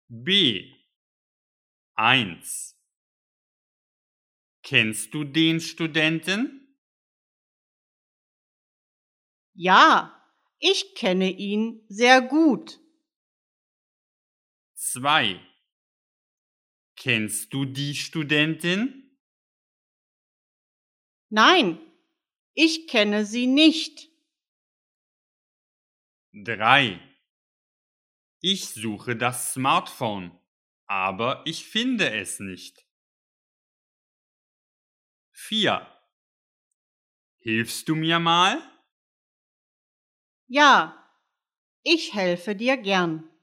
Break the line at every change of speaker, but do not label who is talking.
B. 1. Kennst du den Studenten?
Ja, ich kenne ihn sehr gut.
2. Kennst du die Studentin?
Nein, ich kenne sie nicht.
3. Ich suche das Smartphone, aber ich finde es nicht. 4. Hilfst du mir mal?
Ja, ich helfe dir gern.